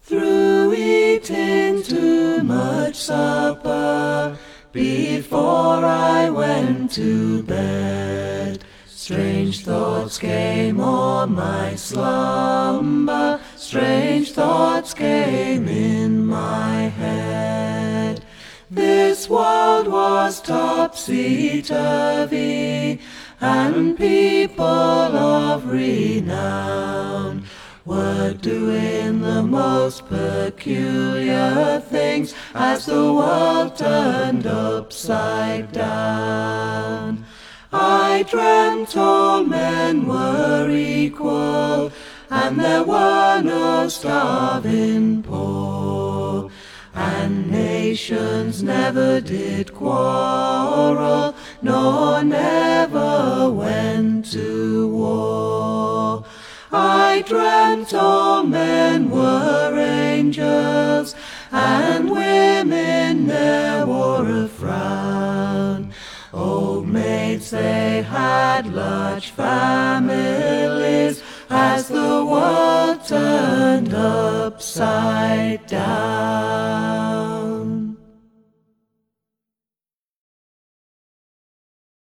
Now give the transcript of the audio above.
through eating too much supper before I went to bed. Strange thoughts came on my slumber, strange thoughts came in my head. This world was topsy-turvy, and people of renown were doing the most peculiar things as the world turned upside down. I dreamt all men were equal, and there were no starving poor, and nations never did quarrel, nor never went to war. I dreamt all men were angels, and women ne'er wore a frown. Old maids they had large families,